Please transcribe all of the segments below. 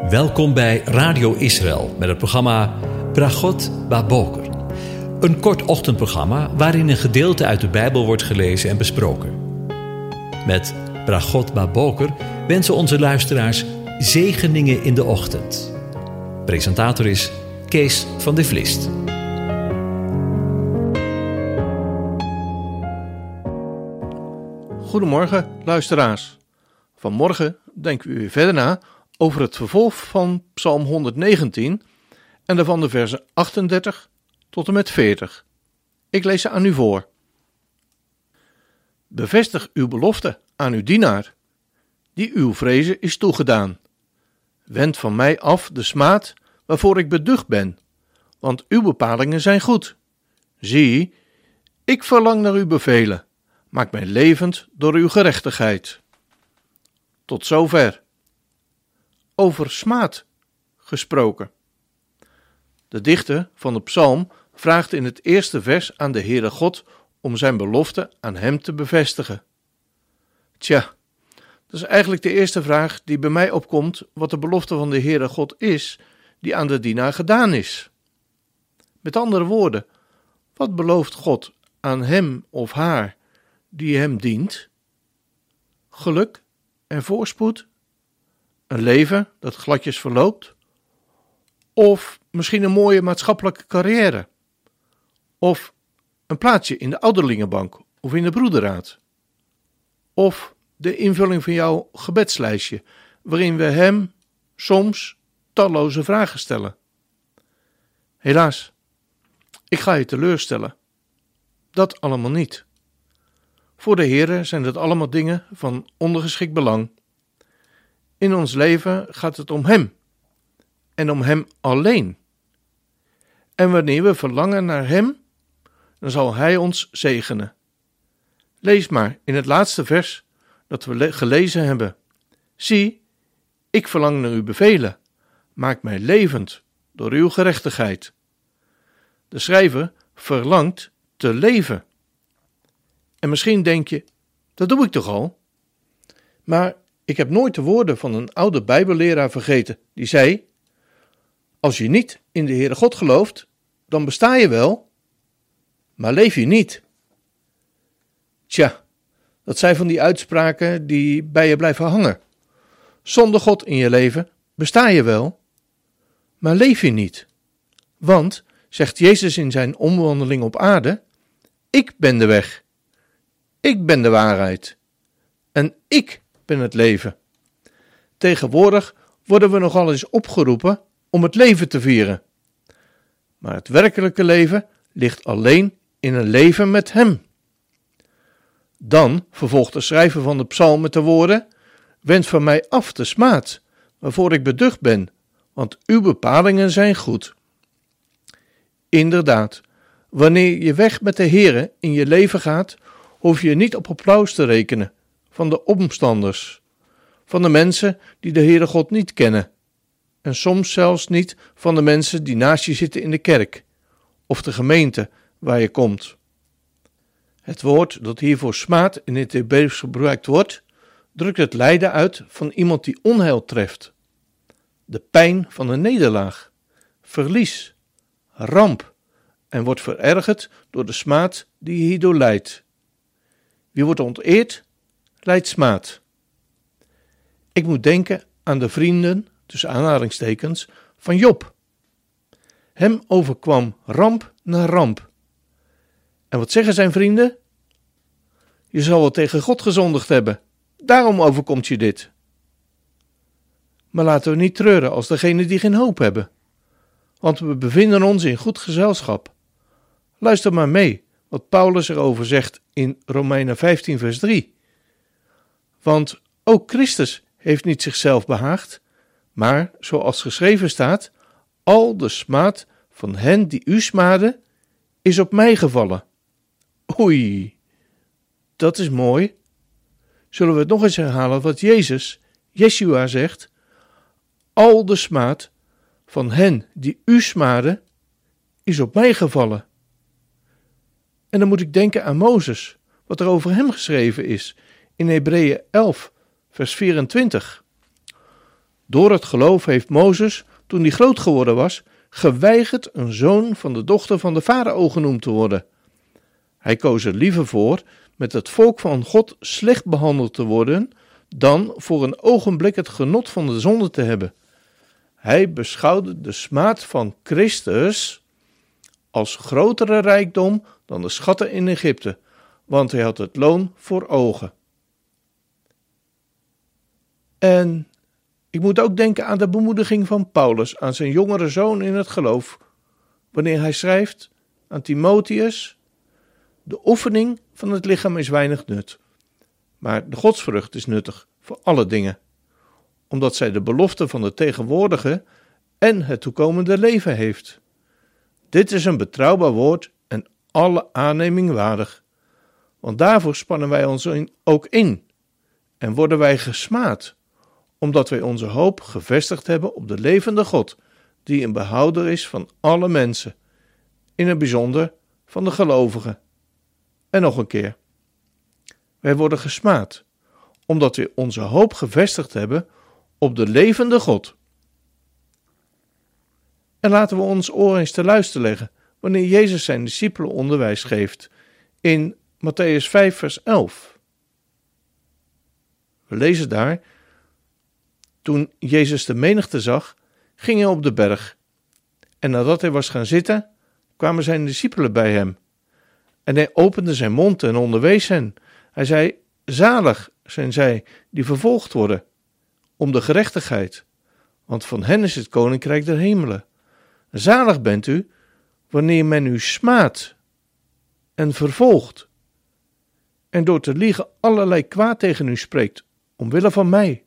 Welkom bij Radio Israël met het programma Bragot Baboker. Een kort ochtendprogramma waarin een gedeelte uit de Bijbel wordt gelezen en besproken. Met Bragot Baboker wensen onze luisteraars zegeningen in de ochtend. Presentator is Kees van de Vlist. Goedemorgen luisteraars. Vanmorgen denken we weer verder na over het vervolg van Psalm 119 en daarvan de versen 38 tot en met 40. Ik lees ze aan u voor. Bevestig uw belofte aan uw dienaar, die uw vrezen is toegedaan. Wend van mij af de smaad waarvoor ik beducht ben, want uw bepalingen zijn goed. Zie, ik verlang naar uw bevelen, maak mij levend door uw gerechtigheid. Tot zover. Over smaad gesproken. De dichter van de psalm vraagt in het eerste vers aan de Heere God om zijn belofte aan hem te bevestigen. Tja, dat is eigenlijk de eerste vraag die bij mij opkomt, wat de belofte van de Heere God is, die aan de dienaar gedaan is. Met andere woorden, wat belooft God aan hem of haar die hem dient? Geluk en voorspoed? Een leven dat gladjes verloopt? Of misschien een mooie maatschappelijke carrière? Of een plaatsje in de ouderlingenbank of in de broederraad? Of de invulling van jouw gebedslijstje, waarin we hem soms talloze vragen stellen? Helaas, ik ga je teleurstellen. Dat allemaal niet. Voor de Heere zijn dat allemaal dingen van ondergeschikt belang. In ons leven gaat het om Hem en om Hem alleen. En wanneer we verlangen naar Hem, dan zal Hij ons zegenen. Lees maar in het laatste vers dat we gelezen hebben. Zie, ik verlang naar uw bevelen, maak mij levend door uw gerechtigheid. De schrijver verlangt te leven. En misschien denk je, dat doe ik toch al? Maar ik heb nooit de woorden van een oude Bijbelleraar vergeten, die zei: als je niet in de Heere God gelooft, dan besta je wel, maar leef je niet. Tja, dat zijn van die uitspraken die bij je blijven hangen. Zonder God in je leven besta je wel, maar leef je niet. Want, zegt Jezus in zijn omwandeling op aarde, ik ben de weg, ik ben de waarheid en ik ben het leven. Tegenwoordig worden we nogal eens opgeroepen om het leven te vieren. Maar het werkelijke leven ligt alleen in een leven met Hem. Dan vervolgt de schrijver van de psalm met de woorden: wend van mij af de smaad, waarvoor ik beducht ben, want uw bepalingen zijn goed. Inderdaad, wanneer je weg met de Heere in je leven gaat, hoef je niet op applaus te rekenen van de omstanders, van de mensen die de Heere God niet kennen, en soms zelfs niet van de mensen die naast je zitten in de kerk, of de gemeente waar je komt. Het woord dat hiervoor smaad in het Hebreeuws gebruikt wordt, drukt het lijden uit van iemand die onheil treft. De pijn van een nederlaag, verlies, ramp, en wordt verergerd door de smaad die je hierdoor lijdt. Wie wordt onteerd, lijdt smaad. Ik moet denken aan de vrienden, tussen aanhalingstekens, van Job. Hem overkwam ramp na ramp. En wat zeggen zijn vrienden? Je zal wel tegen God gezondigd hebben, daarom overkomt je dit. Maar laten we niet treuren als degenen die geen hoop hebben, want we bevinden ons in goed gezelschap. Luister maar mee wat Paulus erover zegt in Romeinen 15 vers 3. Want ook Christus heeft niet zichzelf behaagd, maar, zoals geschreven staat, al de smaad van hen die u smaden, is op mij gevallen. Oei, dat is mooi. Zullen we het nog eens herhalen wat Yeshua zegt? Al de smaad van hen die u smaden, is op mij gevallen. En dan moet ik denken aan Mozes, wat er over hem geschreven is in Hebreeën 11, vers 24. Door het geloof heeft Mozes, toen hij groot geworden was, geweigerd een zoon van de dochter van de farao genoemd te worden. Hij koos er liever voor met het volk van God slecht behandeld te worden, dan voor een ogenblik het genot van de zonde te hebben. Hij beschouwde de smaad van Christus als grotere rijkdom dan de schatten in Egypte, want hij had het loon voor ogen. En ik moet ook denken aan de bemoediging van Paulus aan zijn jongere zoon in het geloof, wanneer hij schrijft aan Timotheus: de oefening van het lichaam is weinig nut, maar de godsvrucht is nuttig voor alle dingen, omdat zij de belofte van het tegenwoordige en het toekomende leven heeft. Dit is een betrouwbaar woord en alle aanneming waardig, want daarvoor spannen wij ons ook in en worden wij gesmaad, omdat wij onze hoop gevestigd hebben op de levende God, die een behouder is van alle mensen, in het bijzonder van de gelovigen. En nog een keer. Wij worden gesmaad, omdat we onze hoop gevestigd hebben op de levende God. En laten we ons oor eens te luisteren leggen wanneer Jezus zijn discipelen onderwijs geeft in Mattheüs 5 vers 11. We lezen daar: toen Jezus de menigte zag, ging hij op de berg. En nadat hij was gaan zitten, kwamen zijn discipelen bij hem. En hij opende zijn mond en onderwees hen. Hij zei: zalig zijn zij die vervolgd worden om de gerechtigheid, want van hen is het koninkrijk der hemelen. Zalig bent u wanneer men u smaadt en vervolgt en door te liegen allerlei kwaad tegen u spreekt, omwille van mij.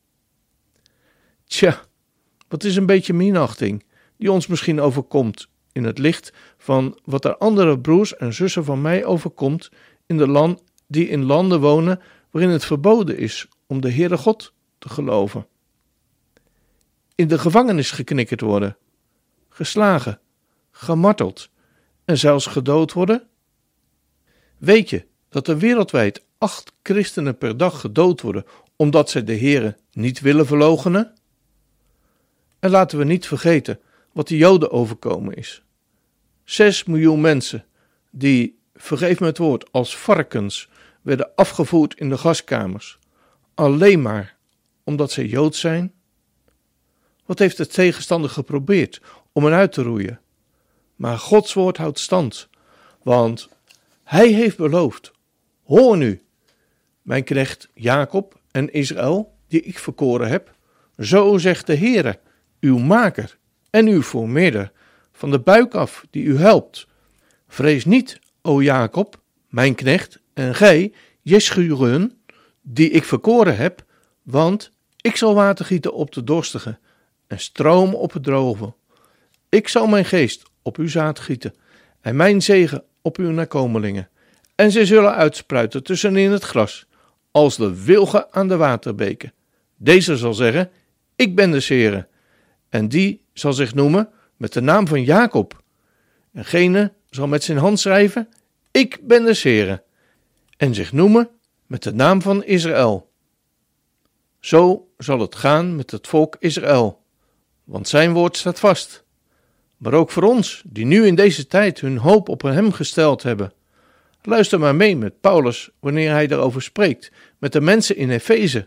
Tja, wat is een beetje minachting die ons misschien overkomt in het licht van wat er andere broers en zussen van mij overkomt die in landen wonen waarin het verboden is om de Heere God te geloven. In de gevangenis geknikkerd worden, geslagen, gemarteld en zelfs gedood worden? Weet je dat er wereldwijd 8 christenen per dag gedood worden omdat zij de Heere niet willen verloochenen? En laten we niet vergeten wat de Joden overkomen is. 6 miljoen mensen die, vergeef me het woord, als varkens werden afgevoerd in de gaskamers, alleen maar omdat zij Joods zijn? Wat heeft de tegenstander geprobeerd om hen uit te roeien? Maar Gods woord houdt stand, want hij heeft beloofd: hoor nu, mijn knecht Jacob en Israël, die ik verkoren heb, zo zegt de Heere, uw maker en uw voormeerder, van de buik af die u helpt. Vrees niet, o Jacob, mijn knecht, en gij, Jeschuren, die ik verkoren heb, want ik zal water gieten op de dorstigen en stroom op het droge. Ik zal mijn geest op uw zaad gieten en mijn zegen op uw nakomelingen. En zij zullen uitspruiten tussenin het gras, als de wilgen aan de waterbeken. Deze zal zeggen: ik ben de Heere. En die zal zich noemen met de naam van Jacob. En gene zal met zijn hand schrijven: ik ben de Heere. En zich noemen met de naam van Israël. Zo zal het gaan met het volk Israël, want zijn woord staat vast. Maar ook voor ons, die nu in deze tijd hun hoop op hem gesteld hebben. Luister maar mee met Paulus wanneer hij daarover spreekt met de mensen in Efeze.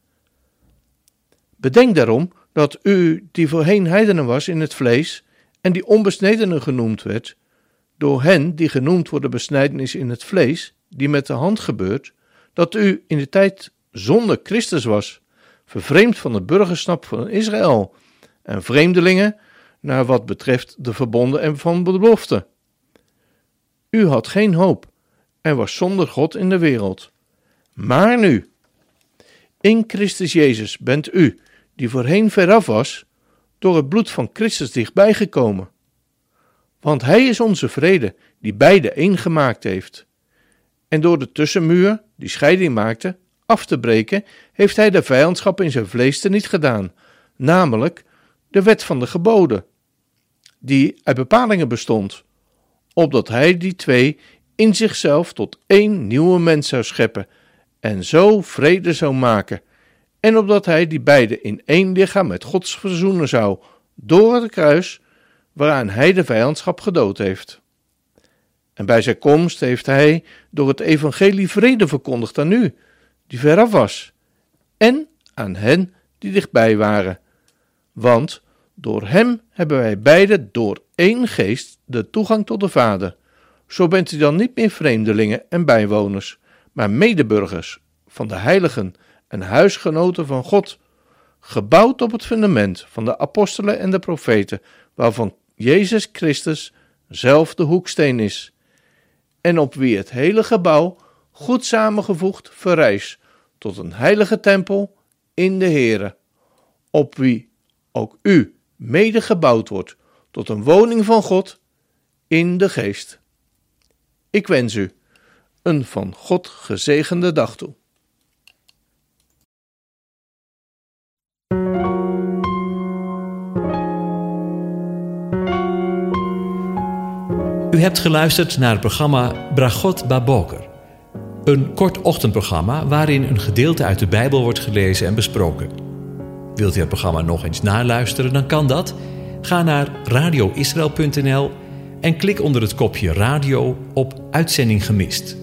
Bedenk daarom dat u, die voorheen heidenen was in het vlees en die onbesnedenen genoemd werd, door hen die genoemd worden besnijdenis in het vlees, die met de hand gebeurt, dat u in de tijd zonder Christus was, vervreemd van het burgerschap van Israël en vreemdelingen naar wat betreft de verbonden en van de belofte. U had geen hoop en was zonder God in de wereld. Maar nu, in Christus Jezus bent u, die voorheen veraf was, door het bloed van Christus dichtbij gekomen. Want hij is onze vrede, die beide één gemaakt heeft. En door de tussenmuur, die scheiding maakte, af te breken, heeft hij de vijandschap in zijn vlees teniet gedaan, namelijk de wet van de geboden, die uit bepalingen bestond, opdat hij die twee in zichzelf tot één nieuwe mens zou scheppen en zo vrede zou maken, en opdat hij die beide in één lichaam met God verzoenen zou door het kruis waaraan hij de vijandschap gedood heeft. En bij zijn komst heeft hij door het evangelie vrede verkondigd aan u, die veraf was, en aan hen die dichtbij waren. Want door hem hebben wij beide door één geest de toegang tot de Vader. Zo bent u dan niet meer vreemdelingen en bijwoners, maar medeburgers van de heiligen en huisgenoten van God, gebouwd op het fundament van de apostelen en de profeten, waarvan Jezus Christus zelf de hoeksteen is, en op wie het hele gebouw, goed samengevoegd, verrijst tot een heilige tempel in de Here, op wie ook u mede gebouwd wordt tot een woning van God in de geest. Ik wens u een van God gezegende dag toe. U hebt geluisterd naar het programma Bragot Baboker. Een kort ochtendprogramma waarin een gedeelte uit de Bijbel wordt gelezen en besproken. Wilt u het programma nog eens naluisteren, dan kan dat. Ga naar radioisrael.nl en klik onder het kopje radio op Uitzending gemist.